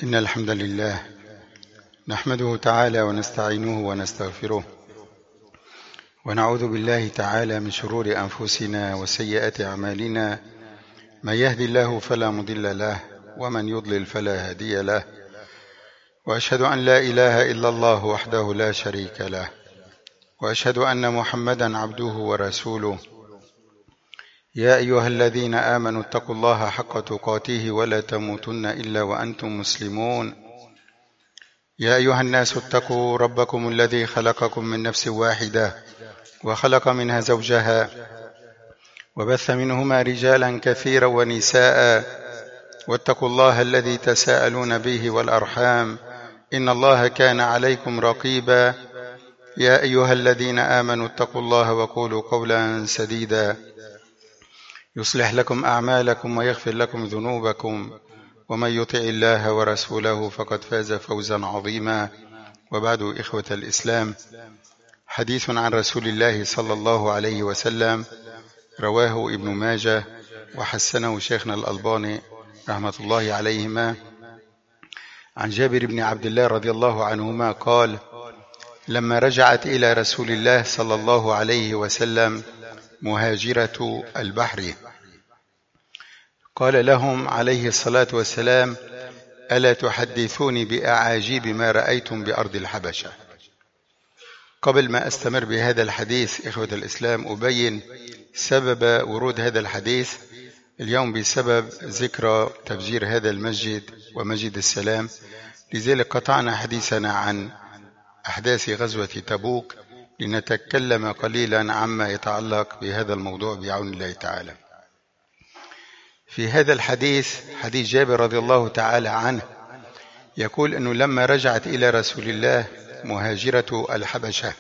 إن الحمد لله نحمده تعالى ونستعينه ونستغفره ونعوذ بالله تعالى من شرور أنفسنا وسيئات أعمالنا. من يهدي الله فلا مضل له ومن يضلل فلا هادي له، وأشهد أن لا إله إلا الله وحده لا شريك له، وأشهد أن محمدا عبده ورسوله. يا أيها الذين آمنوا اتقوا الله حق تقاته ولا تموتن إلا وأنتم مسلمون. يا أيها الناس اتقوا ربكم الذي خلقكم من نفس واحدة وخلق منها زوجها وبث منهما رجالا كثيرا ونساء، واتقوا الله الذي تساءلون به والأرحام إن الله كان عليكم رقيبا. يا أيها الذين آمنوا اتقوا الله وقولوا قولا سديدا يصلح لكم أعمالكم ويغفر لكم ذنوبكم، ومن يطع الله ورسوله فقد فاز فوزا عظيما. وبعد، إخوة الإسلام، حديث عن رسول الله صلى الله عليه وسلم رواه ابن ماجه وحسنه شيخنا الألباني رحمة الله عليهما، عن جابر بن عبد الله رضي الله عنهما قال: لما رجعت إلى رسول الله صلى الله عليه وسلم مهاجرة البحر قال لهم عليه الصلاة والسلام: ألا تحدثوني بأعاجيب ما رأيتم بأرض الحبشة؟ قبل ما أستمر بهذا الحديث إخوة الإسلام، أبين سبب ورود هذا الحديث اليوم بسبب ذكرى تفجير هذا المسجد ومسجد السلام. لذلك قطعنا حديثنا عن أحداث غزوة تبوك لنتكلم قليلا عما يتعلق بهذا الموضوع بعون الله تعالى. في هذا الحديث، حديث جابر رضي الله تعالى عنه، يقول أنه لما رجعت إلى رسول الله مهاجرة الحبشة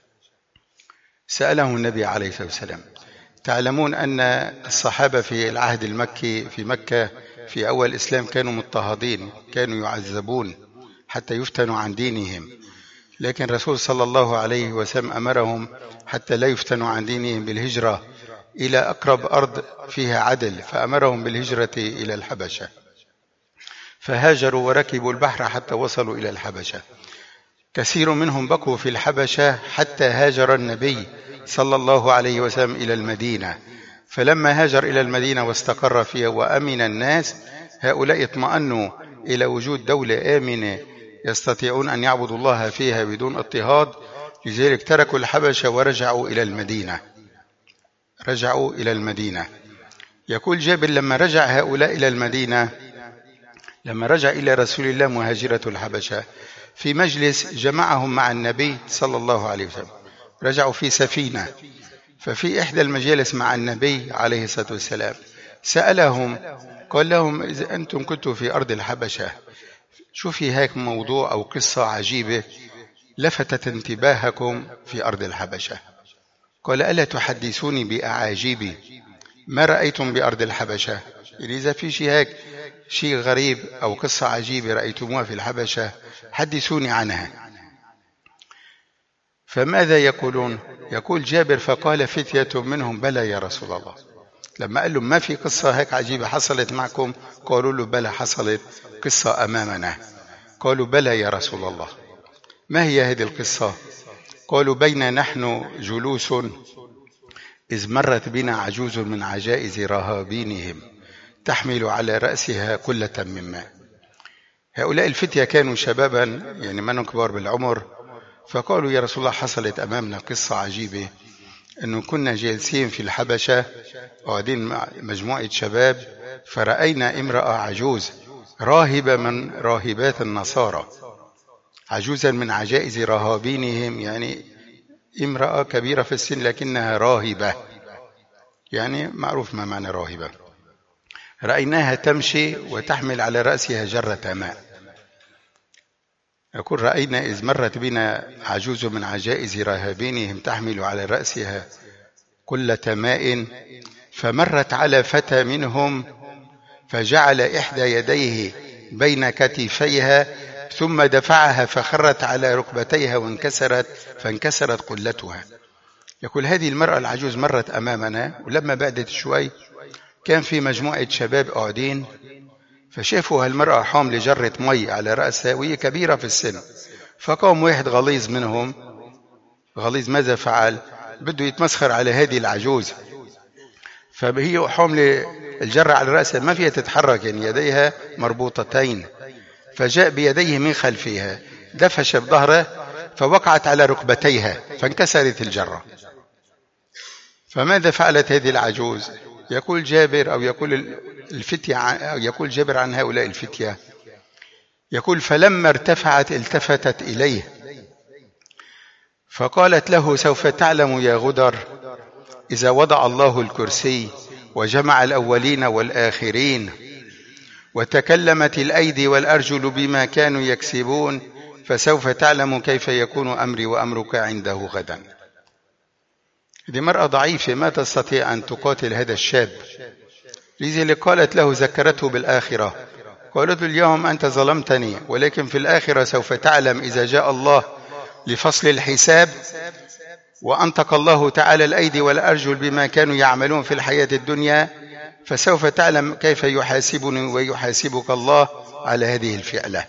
سأله النبي عليه الصلاة والسلام. تعلمون أن الصحابة في العهد المكي في مكة في أول الإسلام كانوا مضطهدين، كانوا يعذبون حتى يفتنوا عن دينهم، لكن الرسول صلى الله عليه وسلم أمرهم حتى لا يفتنوا عن دينهم بالهجرة إلى أقرب أرض فيها عدل، فأمرهم بالهجرة إلى الحبشة، فهاجروا وركبوا البحر حتى وصلوا إلى الحبشة. كثير منهم بقوا في الحبشة حتى هاجر النبي صلى الله عليه وسلم إلى المدينة، فلما هاجر إلى المدينة واستقر فيها وأمن الناس، هؤلاء اطمأنوا إلى وجود دولة آمنة يستطيعون أن يعبدوا الله فيها بدون اضطهاد، لذلك تركوا الحبشة ورجعوا إلى المدينة. رجعوا إلى المدينة. يقول جابر: لما رجع هؤلاء إلى المدينة، لما رجع إلى رسول الله مهاجرة الحبشة، في مجلس جمعهم مع النبي صلى الله عليه وسلم، رجعوا في سفينة، ففي إحدى المجالس مع النبي عليه الصلاة والسلام سألهم، قال لهم: إذا أنتم كنتم في أرض الحبشة، شو في هيك موضوع أو قصة عجيبة لفتت انتباهكم في أرض الحبشة؟ قال: ألا تحدثوني بأعاجيب ما رأيتم بأرض الحبشة؟ يعني إذا في شيء هيك، شيء غريب أو قصة عجيبة رأيتموها في الحبشة، حدثوني عنها. فماذا يقولون؟ يقول جابر: فقال فتية منهم: بلى يا رسول الله. لما قال لهم: ما في قصة هيك عجيبة حصلت معكم؟ قالوا له: بلى، حصلت قصة أمامنا. قالوا: بلى يا رسول الله. ما هي هذه القصة؟ قالوا: بين نحن جلوس إذ مرت بنا عجوز من عجائز رهابينهم تحمل على رأسها قلة من ماء. هؤلاء الفتية كانوا شبابا، يعني منهم كبار بالعمر، فقالوا: يا رسول الله، حصلت أمامنا قصة عجيبة، أنه كنا جالسين في الحبشة وقاعدين مع مجموعة شباب، فرأينا امرأة عجوز راهبة من راهبات النصارى، عجوزا من عجائز رهابينهم، يعني امرأة كبيرة في السن لكنها راهبة، يعني معروف ما معنى راهبة. رأيناها تمشي وتحمل على رأسها جرة ماء. يقول: رأينا إذ مرت بنا عجوز من عجائز رهابينهم تحمل على رأسها قلة ماء، فمرت على فتى منهم فجعل إحدى يديه بين كتفيها ثم دفعها فخرت على ركبتيها فانكسرت قلتها. يقول: هذه المرأة العجوز مرت أمامنا، ولما بعدت شوي كان في مجموعة شباب قاعدين فشافوا هالمرأة حاملة جرة مي على رأسها وهي كبيرة في السن، فقام واحد غليظ منهم، غليظ ماذا فعل؟ بده يتمسخر على هذه العجوز، فهي حاملة الجرة على رأسها ما فيها تتحرك، يعني يديها مربوطتين، فجاء بيديه من خلفها دفش بظهره فوقعت على ركبتيها فانكسرت الجرة. فماذا فعلت هذه العجوز؟ يقول جابر أو يقول الفتية أو يقول جابر عن هؤلاء الفتية، يقول فلما ارتفعت التفتت إليه فقالت له سوف تعلم يا غدر إذا وضع الله الكرسي وجمع الأولين والآخرين وتكلمت الأيدي والأرجل بما كانوا يكسبون فسوف تعلم كيف يكون أمري وأمرك عنده غدا. هذه مرأة ضعيفة ما تستطيع أن تقاتل هذا الشاب، لذلك قالت له ذكرته بالآخرة، قالت اليوم أنت ظلمتني ولكن في الآخرة سوف تعلم إذا جاء الله لفصل الحساب وأنطق الله تعالى الأيدي والأرجل بما كانوا يعملون في الحياة الدنيا فسوف تعلم كيف يحاسبني ويحاسبك الله على هذه الفعلة.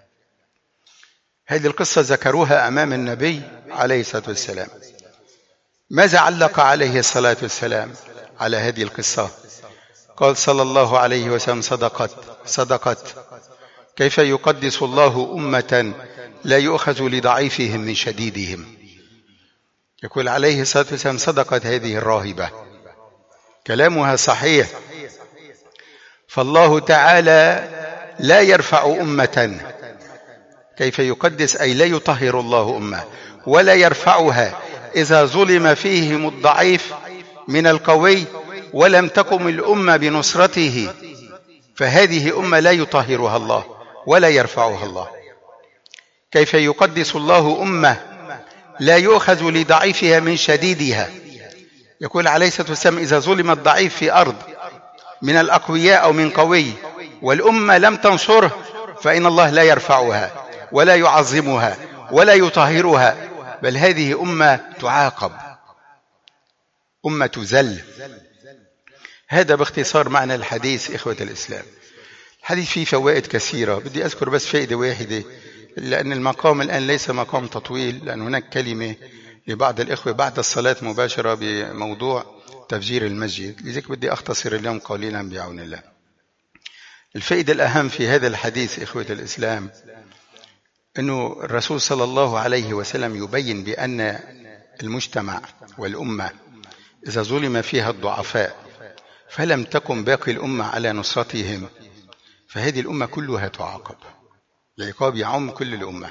هذه القصة ذكروها أمام النبي عليه الصلاة والسلام. ماذا علق عليه الصلاة والسلام على هذه القصة؟ قال صلى الله عليه وسلم صدقت كيف يقدس الله أمة لا يؤخذ لضعيفهم من شديدهم. يقول عليه الصلاة والسلام صدقت هذه الراهبة، كلامها صحيح، فالله تعالى لا يرفع أمة، كيف يقدس أي لا يطهر الله أمة ولا يرفعها إذا ظلم فيهم الضعيف من القوي ولم تقم الأمة بنصرته، فهذه أمة لا يطهرها الله ولا يرفعها الله. كيف يقدس الله أمة لا يؤخذ لضعيفها من شديدها. يقول عليه الصلاة والسلام إذا ظلم الضعيف في أرض من الأقوياء أو من قوي والأمة لم تنصره فإن الله لا يرفعها ولا يعظمها ولا يطهرها، بل هذه أمة تعاقب، أمة تذل. هذا باختصار معنى الحديث. إخوة الإسلام، الحديث فيه فوائد كثيرة، بدي أذكر بس فائدة واحدة لأن المقام الآن ليس مقام تطويل، لأن هناك كلمة لبعض الإخوة بعد الصلاة مباشرة بموضوع تفجير المسجد، لذلك بدي أختصر اليوم قليلا بعون الله. الفائدة الأهم في هذا الحديث إخوة الإسلام أنه الرسول صلى الله عليه وسلم يبين بأن المجتمع والأمة إذا ظلم فيها الضعفاء فلم تقم باقي الأمة على نصرتهم فهذه الأمة كلها تعاقب، العقاب يعم كل الأمة،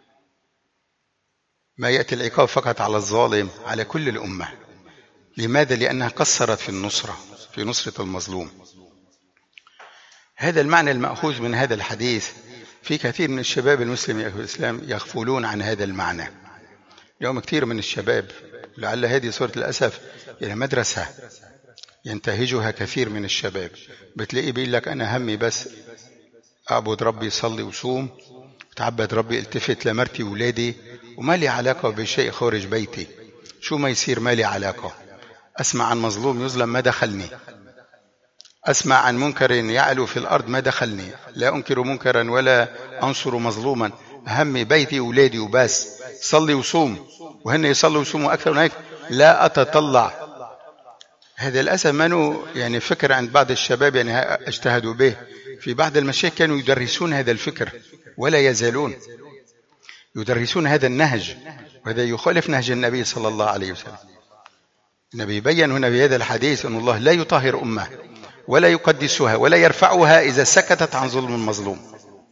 ما يأتي العقاب فقط على الظالم، على كل الأمة. لماذا؟ لأنها قصرت في نصرة المظلوم. هذا المعنى المأخوذ من هذا الحديث. في كثير من الشباب المسلم يا أخوة الإسلام يغفلون عن هذا المعنى. اليوم كثير من الشباب، لعل هذه صورة الأسف، يعني مدرسة ينتهجها كثير من الشباب، بتلاقيه بيقول لك أنا همي بس أعبد ربي، صلي وصوم، تعبد ربي، التفت لمرتي وولادي، وما لي علاقة بشيء خارج بيتي، شو ما يصير ما لي علاقة. أسمع عن مظلوم يظلم ما دخلني، أسمع عن منكر يعلو في الأرض ما دخلني، لا أنكر منكرا ولا أنصر مظلوما، همي بيتي وولادي وبس، صلي وصوم، وهن يصلوا ويصوموا أكثر من هيك لا أتطلع. هذا للأسف منه يعني فكر عند بعض الشباب، يعني اجتهدوا به. في بعض المشايخ كانوا يدرسون هذا الفكر ولا يزالون يدرسون هذا النهج، وهذا يخالف نهج النبي صلى الله عليه وسلم. النبي بيّن هنا بهذا الحديث أن الله لا يطهر أمة ولا يقدسها ولا يرفعها إذا سكتت عن ظلم المظلوم.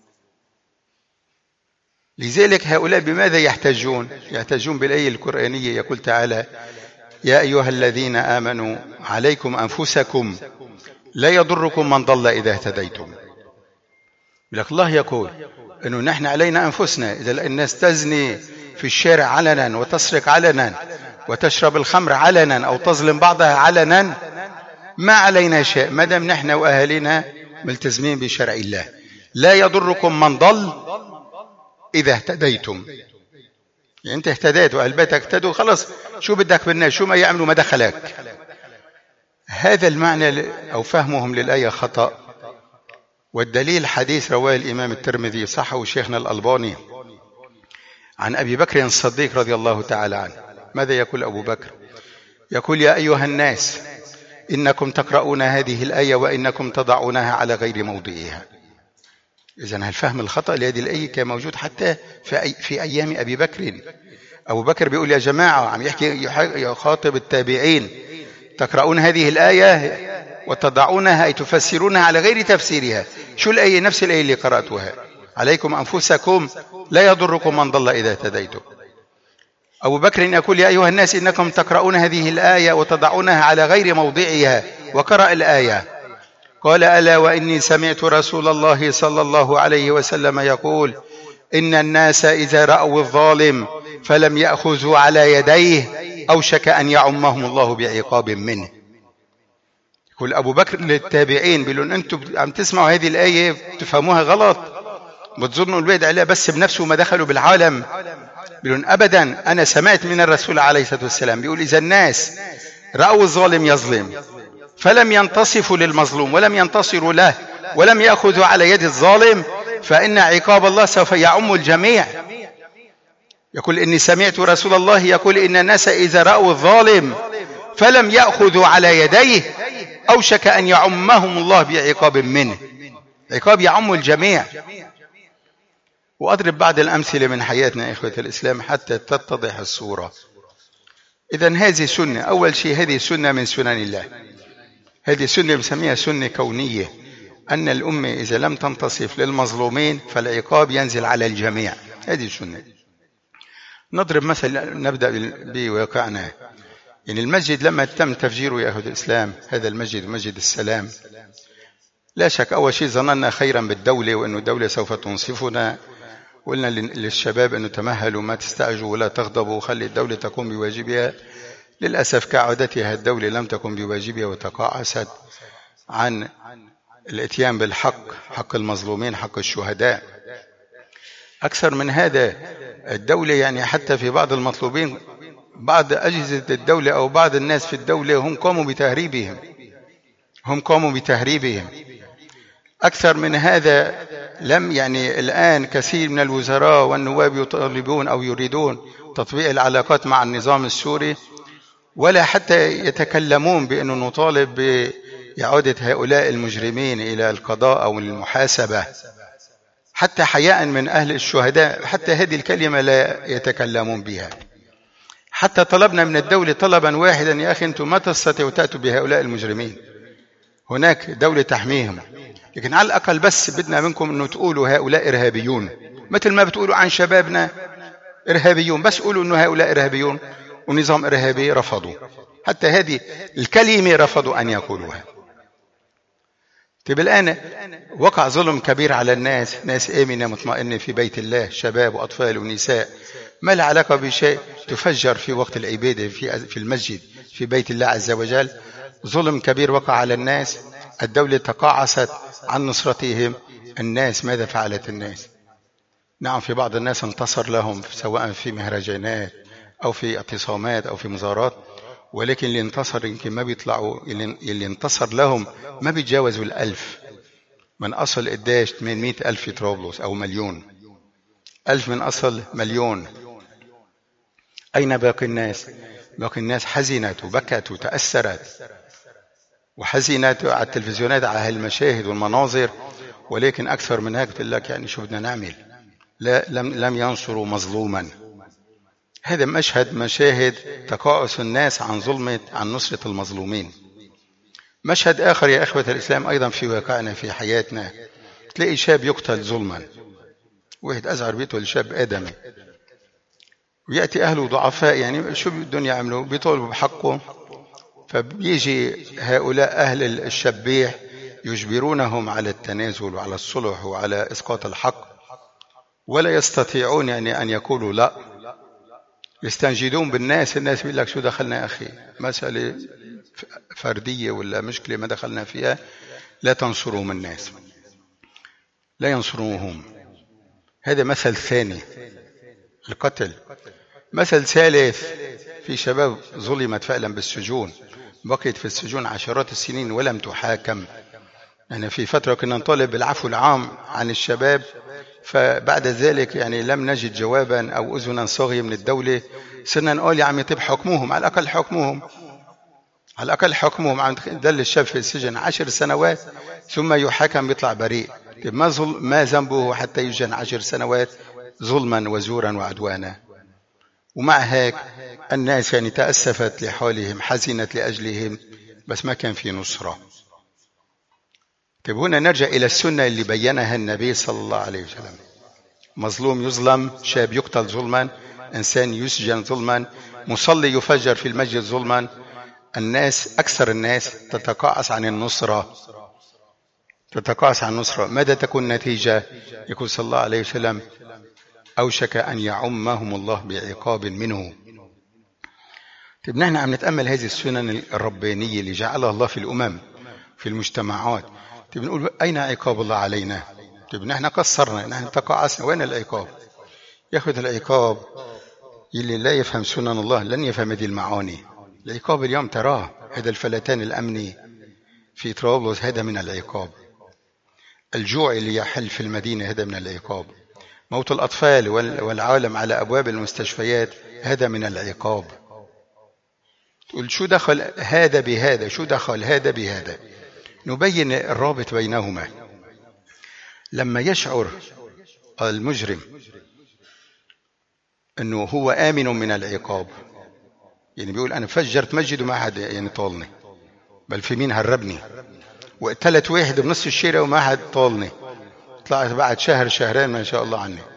لذلك هؤلاء بماذا يحتجون؟ يحتجون بالآية القرآنية، يقول تعالى يا أيها الذين آمنوا عليكم أنفسكم لا يضركم من ضل إذا اهتديتم. لك الله يقول أنه نحن علينا أنفسنا، إذا الناس تزني في الشارع علنا وتسرق علنا وتشرب الخمر علنا أو تظلم بعضها علنا ما علينا شيء ما دام نحن وأهلنا ملتزمين بشرع الله. لا يضركم من ضل إذا اهتديتم، يعني أنت اهتديت وأهل بيتك اهتدوا، خلاص شو بدك بالناس، شو ما يعملوا ما دخلك. هذا المعنى أو فهمهم للآية خطأ، والدليل حديث رواه الإمام الترمذي صححه شيخنا الألباني عن أبي بكر الصديق رضي الله تعالى عنه. ماذا يقول أبو بكر؟ يقول: يا أيها الناس إنكم تقرؤون هذه الآية وإنكم تضعونها على غير موضعها. إذن الفهم الخطأ لهذه الآية كان موجود حتى في أيام أبي بكر. أبو بكر بيقول: يا جماعة، عم يخاطب التابعين، تقرؤون هذه الآية وتضعونها أي تفسرونها على غير تفسيرها. شو الآية؟ نفس الآية اللي قرأتها: عليكم أنفسكم لا يضركم من ضل إذا اهتديتم. أبو بكر يقول: يا أيها الناس إنكم تقرؤون هذه الآية وتضعونها على غير موضعها، وقرأ الآية. قال: ألا وإني سمعت رسول الله صلى الله عليه وسلم يقول: إن الناس إذا رأوا الظالم فلم يأخذوا على يديه أوشك أن يعمهم الله بعقاب منه. يقول أبو بكر للتابعين، بيقولون: أنتم عم تسمعوا هذه الآية تفهموها غلط، بتظنوا الوعد عليها بس بنفسه ما دخلوا بالعالم. بيقولون: أبدا، أنا سمعت من الرسول عليه الصلاة والسلام بيقول: إذا الناس رأوا الظالم يظلم فلم ينتصفوا للمظلوم ولم ينتصروا له ولم يأخذوا على يد الظالم فإن عقاب الله سوف يعم الجميع. يقول: إني سمعت رسول الله يقول: إن الناس إذا رأوا الظالم فلم يأخذوا على يديه أوشك أن يعمهم الله بعقاب منه. عقاب يعم الجميع. وأضرب بعض الأمثلة من حياتنا إخوة الإسلام حتى تتضح الصورة. إذن هذه سنة. أول شيء هذه سنة من سنن الله. هذه سنة بسميها سنة كونية، أن الأمة إذا لم تنتصف للمظلومين فالعقاب ينزل على الجميع. هذه سنة. نضرب مثل، نبدأ بواقعنا. يعني المسجد لما تم تفجيره يا أخوة الإسلام، هذا المسجد مسجد السلام، لا شك أول شيء ظننا خيرا بالدولة وأن الدولة سوف تنصفنا. قلنا للشباب أنه تمهلوا، ما تستعجوا ولا تغضبوا، خلي الدولة تقوم بواجبها. للأسف كعادتها الدولة لم تقم بواجبها وتقاعست عن الاتيان بالحق، حق المظلومين، حق الشهداء. أكثر من هذا، الدولة يعني حتى في بعض المطلوبين، بعض أجهزة الدولة أو بعض الناس في الدولة هم قاموا بتهريبهم. أكثر من هذا، لم يعني الآن كثير من الوزراء والنواب يطالبون أو يريدون تطبيق العلاقات مع النظام السوري، ولا حتى يتكلمون بأنه نطالب بإعادة هؤلاء المجرمين إلى القضاء أو المحاسبة، حتى حياء من أهل الشهداء، حتى هذه الكلمة لا يتكلمون بها. حتى طلبنا من الدولة طلبا واحدا: يا أخي أنتم ما تستطيعوا تأتوا بهؤلاء المجرمين، هناك دولة تحميهم، لكن على الأقل بس بدنا منكم أنه تقولوا هؤلاء إرهابيون، مثل ما بتقولوا عن شبابنا إرهابيون، بس قولوا أنه هؤلاء إرهابيون ونظام إرهابي. رفضوا حتى هذه الكلمة، رفضوا أن يقولوها. طيب الآن وقع ظلم كبير على الناس، ناس آمنة مطمئنة في بيت الله، شباب وأطفال ونساء، ما له علاقة بشيء، تفجر في وقت العبادة في المسجد في بيت الله عز وجل. ظلم كبير وقع على الناس، الدولة تقاعست عن نصرتهم. الناس ماذا فعلت الناس؟ نعم، في بعض الناس انتصر لهم سواء في مهرجانات أو في اعتصامات أو في مظاهرات، ولكن اللي انتصر يمكن ما بيطلعوا، اللي انتصر لهم ما بيتجاوزوا 1000 من أصل قداش 800,000 في طرابلس أو مليون، 1000 من أصل مليون. أين باقي الناس؟ باقي الناس حزنت وبكت وتأثرت وحزنت على التلفزيونات على هالمشاهد والمناظر، ولكن أكثر من هيك بتقول لك يعني شو بدنا نعمل؟ لا، لم ينصروا مظلوما. هذا مشاهد تقاعس الناس عن نصرة المظلومين. مشهد آخر يا إخوة الإسلام أيضا في واقعنا في حياتنا، تلاقي شاب يقتل ظلما، واحد أزعر بيته لشاب آدمي، ويأتي أهله ضعفاء، يعني شو بدهم يعملوا؟ بيطالبوا بحقه، فبيجي هؤلاء أهل الشبيح يجبرونهم على التنازل وعلى الصلح وعلى إسقاط الحق، ولا يستطيعون يعني أن يقولوا لا، يستنجدون بالناس. الناس بيقول لك شو دخلنا يا أخي، مسألة فردية ولا مشكلة ما دخلنا فيها، لا تنصرهم الناس، لا ينصروهم. هذا مثل ثاني، القتل. مثل ثالث، في شباب ظلمت فعلا بالسجون، بقيت في السجون عشرات السنين ولم تحاكم، يعني في فترة كنا نطالب بالعفو العام عن الشباب، فبعد ذلك يعني لم نجد جوابا أو أذنا صاغية من الدولة، صرنا نقول يا عمي طيب حكموهم، على الأقل حكموهم، على الأقل حكموهم. عم دل الشاب في السجن 10 سنوات ثم يحاكم يطلع بريء. طيب ما ذنبه حتى يسجن 10 سنوات ظلما وزورا وعدوانا؟ ومع هيك الناس يعني تأسفت لحالهم، حزنت لأجلهم، بس ما كان في نصرة. طيب هنا نرجع إلى السنة اللي بينها النبي صلى الله عليه وسلم. مظلوم يظلم، شاب يقتل ظلما، إنسان يسجن ظلما، مصلي يفجر في المسجد ظلما. الناس أكثر الناس تتقاعس عن النصرة، تتقاعس عن النصرة. ماذا تكون النتيجة؟ يقول صلى الله عليه وسلم أوشك أن يعمهم الله بعقاب منه. طيب نحن عم نتأمل هذه السنن الربانية اللي جعلها الله في الأمم في المجتمعات. طيب نقول أين عقاب الله علينا؟ طيب نحن قصرنا، نحن تقاعسنا، وين العقاب؟ يأخذ العقاب اللي لا يفهم سنن الله لن يفهم هذه المعاني. العقاب اليوم تراه، هذا الفلتان الأمني في طرابلس هذا من العقاب. الجوع اللي يحل في المدينة هذا من العقاب. موت الأطفال والعالم على أبواب المستشفيات هذا من العقاب. تقول شو دخل هذا بهذا؟ شو دخل هذا بهذا؟ نبين الرابط بينهما. لما يشعر المجرم أنه هو آمن من العقاب، يعني بيقول أنا فجرت مسجد وما حد يعني طالني، بل في مين هربني، وقتلت واحد بنص الشارع وما حد طالني، طلعت بعد شهر شهرين ما شاء الله عني،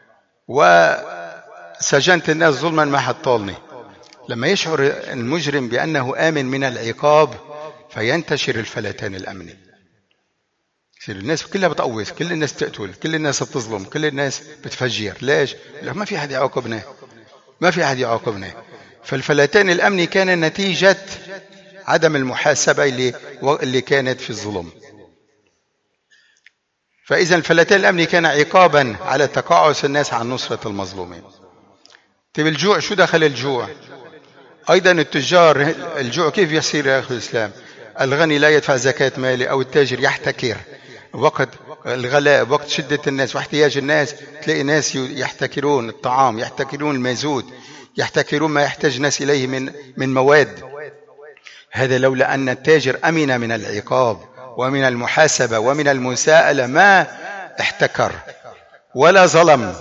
وسجنت الناس ظلما ما حد طالني. لما يشعر المجرم بأنه آمن من العقاب فينتشر الفلتان الأمني. يصير الناس كلها بتقوس، كل الناس تقتل، كل الناس بتظلم، كل الناس بتفجر. ليش؟ ما في أحد يعاقبنا، ما في أحد يعاقبنا. فالفلتان الأمني كان نتيجة عدم المحاسبة اللي كانت في الظلم. فإذا الفلتان الأمني كان عقابا على تقاعس الناس عن نصرة المظلومين. طيب الجوع، شو دخل الجوع؟ أيضا التجار، الجوع كيف يصير يا أخي الإسلام؟ الغني لا يدفع زكاة ماله، أو التاجر يحتكر وقت الغلاء، وقت شدة الناس واحتياج الناس، تلاقي ناس يحتكرون الطعام، يحتكرون المازوت، يحتكرون ما يحتاج الناس إليه من مواد. هذا لولا أن التاجر أمن من العقاب ومن المحاسبة ومن المساءلة ما احتكر ولا ظلم.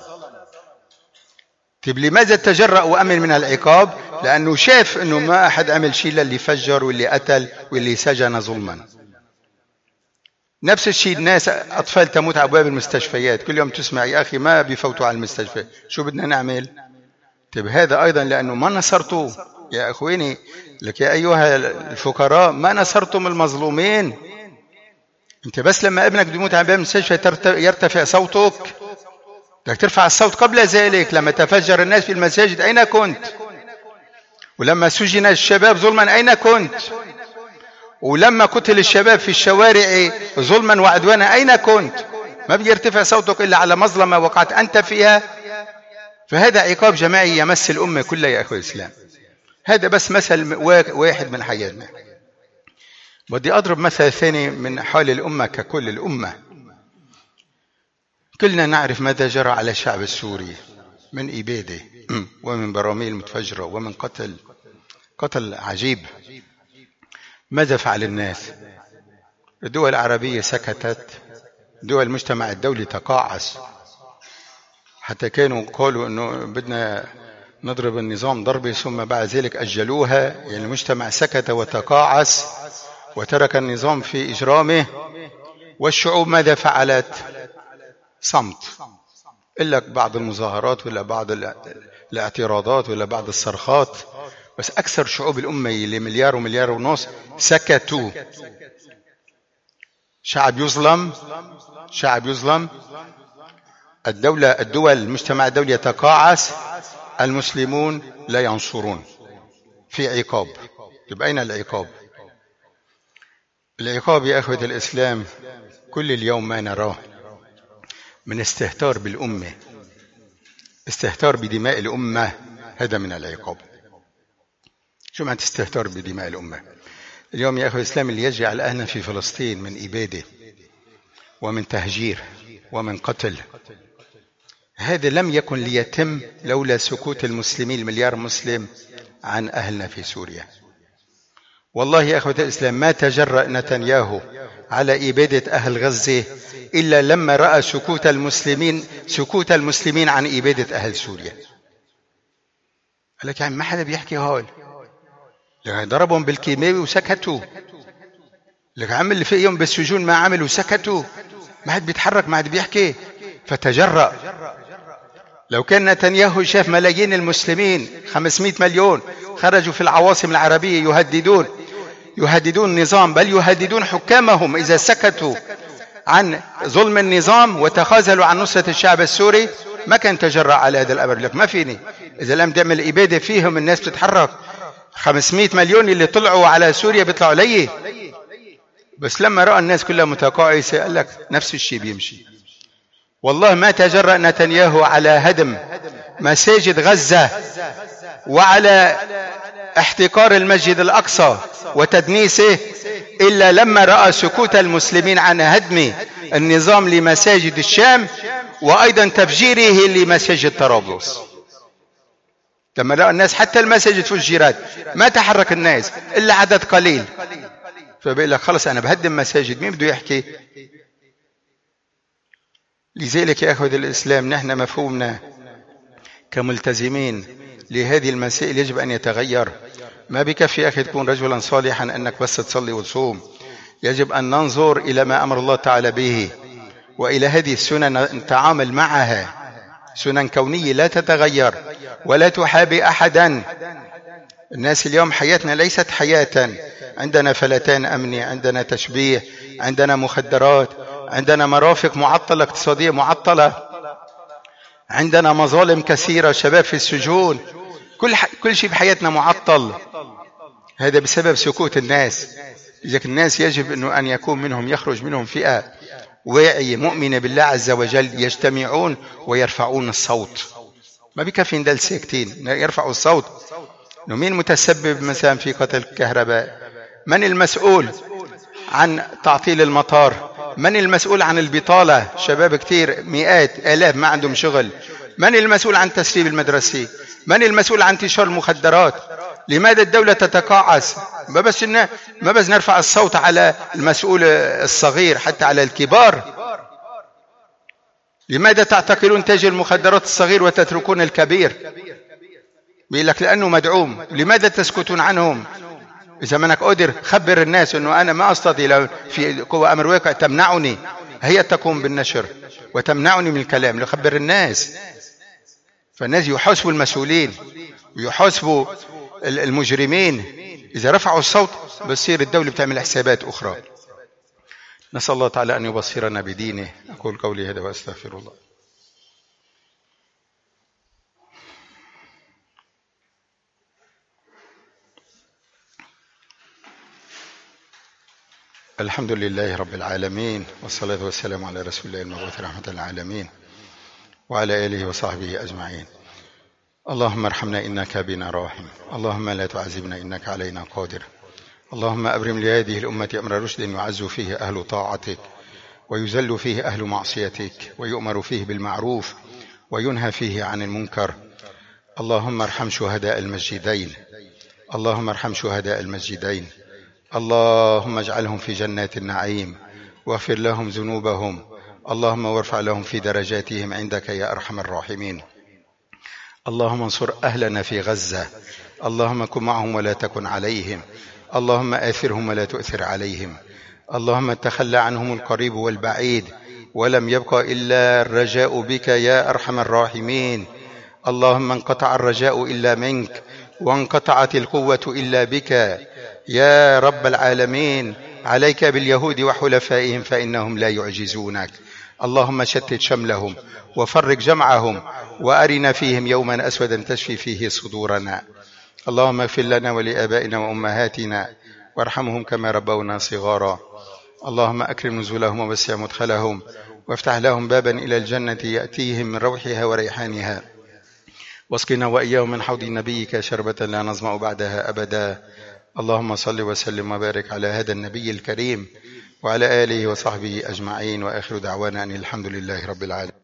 طيب لماذا تجرأ وأمن من العقاب؟ لأنه شاف أنه ما أحد عمل شيء للي فجر واللي قتل واللي سجن ظلما. نفس الشيء الناس، أطفال تموت على أبواب المستشفيات، كل يوم تسمع يا أخي ما بيفوتوا على المستشفى، شو بدنا نعمل؟ طيب هذا أيضا لأنه ما نصرتوا يا أخويني، لك يا أيها الفقراء ما نصرتم المظلومين. أنت بس لما ابنك بيموت على باب المستشفى يرتفع صوتك، بدك ترفع الصوت قبل ذلك. لما تفجر الناس في المساجد أين كنت؟ ولما سجن الشباب ظلما أين كنت؟ ولما قتل الشباب في الشوارع ظلما وعدوانا أين كنت؟ ما بيرتفع صوتك إلا على مظلمة وقعت أنت فيها. فهذا عقاب جماعي يمس الأمة كلها يا أخوة الإسلام. هذا بس مثل واحد من حياتنا. بدي أضرب مثل ثاني من حال الأمة ككل. الأمة كلنا نعرف ماذا جرى على الشعب السوري من إبادة ومن براميل متفجرة ومن قتل عجيب. ماذا فعل الناس؟ الدول العربية سكتت، دول المجتمع الدولي تقاعس، حتى كانوا قالوا أنه بدنا نضرب النظام ضربة ثم بعد ذلك أجلوها. يعني المجتمع سكت وتقاعس وترك النظام في إجرامه. والشعوب ماذا فعلت؟ صمت، إلا بعض المظاهرات ولا بعض الاعتراضات ولا بعض الصرخات. بس أكثر شعوب الأمة اللي مليار ومليار ونص سكتوا. شعب يظلم، الدول المجتمع الدولي يتقاعس، المسلمون لا ينصرون، في عقاب. يبقى أين العقاب؟ العقاب يا أخوة الإسلام كل اليوم ما نراه من استهتار بالأمة، استهتار بدماء الأمة، هذا من العقاب. شو معنى استهتار بدماء الأمة؟ اليوم يا أخوة الإسلام اللي يجري على أهلنا في فلسطين من إبادة ومن تهجير ومن قتل، هذا لم يكن ليتم لولا سكوت المسلمين المليار مسلم عن أهلنا في سوريا. والله يا أخوة الإسلام ما تجرأ نتنياهو على إبادة أهل غزة إلا لما رأى سكوت المسلمين عن إبادة أهل سوريا. قال لك يعني ما حدا بيحكي هول، يعني ضربهم بالكيماوي وسكتوا، لك عمل فيهم بالسجون ما عملوا وسكتوا، ما حد بيتحرك، ما حد بيحكي، فتجرأ. لو كان نتنياهو شاف ملايين المسلمين 500 مليون خرجوا في العواصم العربية يهددون النظام، بل يهددون حكامهم إذا سكتوا عن ظلم النظام وتخاذلوا عن نصرة الشعب السوري، ما كان تجرأ على هذا الأمر. لك ما فيني إذا لم تعمل إبادة فيهم الناس بتتحرك. 500 مليون اللي طلعوا على سوريا بيطلعوا ليه؟ بس لما رأى الناس كلها متقاعسة قال لك نفس الشيء بيمشي. والله ما تجرأ نتنياهو على هدم مساجد غزة وعلى احتكار المسجد الأقصى وتدنيسه إلا لما رأى سكوت المسلمين عن هدم النظام لمساجد الشام وأيضا تفجيره لمساجد طرابلس. لما رأى الناس حتى المساجد فجرت ما تحرك الناس إلا عدد قليل، فبيقول لك خلص أنا بهدم مساجد، مين بده يحكي؟ لذلك يا أخوة الإسلام نحن مفهومنا كملتزمين لهذه المسائل يجب أن يتغير. ما بكفي يا أخي تكون رجلا صالحا أنك بس تصلي وتصوم، يجب أن ننظر إلى ما أمر الله تعالى به وإلى هذه السنن نتعامل معها، سنن كونية لا تتغير ولا تحابي أحدا. الناس اليوم حياتنا ليست حياة، عندنا فلتان أمني، عندنا تشبيه، عندنا مخدرات، عندنا مرافق معطلة، اقتصادية معطلة، عندنا مظالم كثيرة، شباب في السجون، كل شيء بحياتنا معطل. هذا بسبب سكوت الناس. لذلك الناس يجب أن يكون منهم، يخرج منهم فئة واعية مؤمنة بالله عز وجل، يجتمعون ويرفعون الصوت. ما بكفي ندل ساكتين، يرفعوا الصوت. مين متسبب مثلا في قتل الكهرباء؟ من المسؤول عن تعطيل المطار؟ من المسؤول عن البطالة؟ شباب كتير مئات آلاف ما عندهم شغل. من المسؤول عن تسريب المدرسي؟ من المسؤول عن انتشار المخدرات؟ لماذا الدولة تتقاعس؟ ما بس نرفع الصوت على المسؤول الصغير، حتى على الكبار. لماذا تعتقلون تاجر المخدرات الصغير وتتركون الكبير؟ بيقول لك لأنه مدعوم. لماذا تسكتون عنهم؟ إذا منك قدر خبر الناس أنه أنا ما أستطيع، في قوة أمر واقع تمنعني، هي تقوم بالنشر وتمنعني من الكلام، لخبر الناس. فالناس يحاسبوا المسؤولين ويحاسبوا المجرمين. إذا رفعوا الصوت بتصير الدولة بتعمل حسابات أخرى. نسأل الله تعالى أن يبصرنا بدينه. أقول قولي هذا وأستغفر الله. الحمد لله رب العالمين، والصلاة والسلام على رسول الله المبعوث رحمة للعالمين وعلى آله وصحبه أجمعين. اللهم ارحمنا إنك بنا راحم، اللهم لا تعذبنا إنك علينا قادر. اللهم أبرم لهذه الأمة أمر رشد يعز فيه أهل طاعتك ويذل فيه أهل معصيتك ويؤمر فيه بالمعروف وينهى فيه عن المنكر. اللهم ارحم شهداء المسجدين، اللهم ارحم شهداء المسجدين، اللهم اجعلهم في جنات النعيم واغفر لهم ذنوبهم، اللهم وارفع لهم في درجاتهم عندك يا أرحم الراحمين. اللهم انصر أهلنا في غزة، اللهم كن معهم ولا تكن عليهم، اللهم آثرهم ولا تؤثر عليهم، اللهم تخلى عنهم القريب والبعيد ولم يبق إلا الرجاء بك يا أرحم الراحمين. اللهم انقطع الرجاء إلا منك وانقطعت القوة إلا بك يا رب العالمين. عليك باليهود وحلفائهم فإنهم لا يعجزونك. اللهم شتت شملهم وفرق جمعهم وأرنا فيهم يوما أسودا تشفي فيه صدورنا. اللهم اغفر لنا ولآبائنا وأمهاتنا وارحمهم كما ربونا صغارا. اللهم أكرم نزلهم ووسع مدخلهم وافتح لهم بابا إلى الجنة يأتيهم من روحها وريحانها، واسقنا وإياهم من حوض نبيك شربة لا نظمأ بعدها أبدا. اللهم صل وسلم وبارك على هذا النبي الكريم وعلى آله وصحبه أجمعين، وآخر دعوانا أن الحمد لله رب العالمين.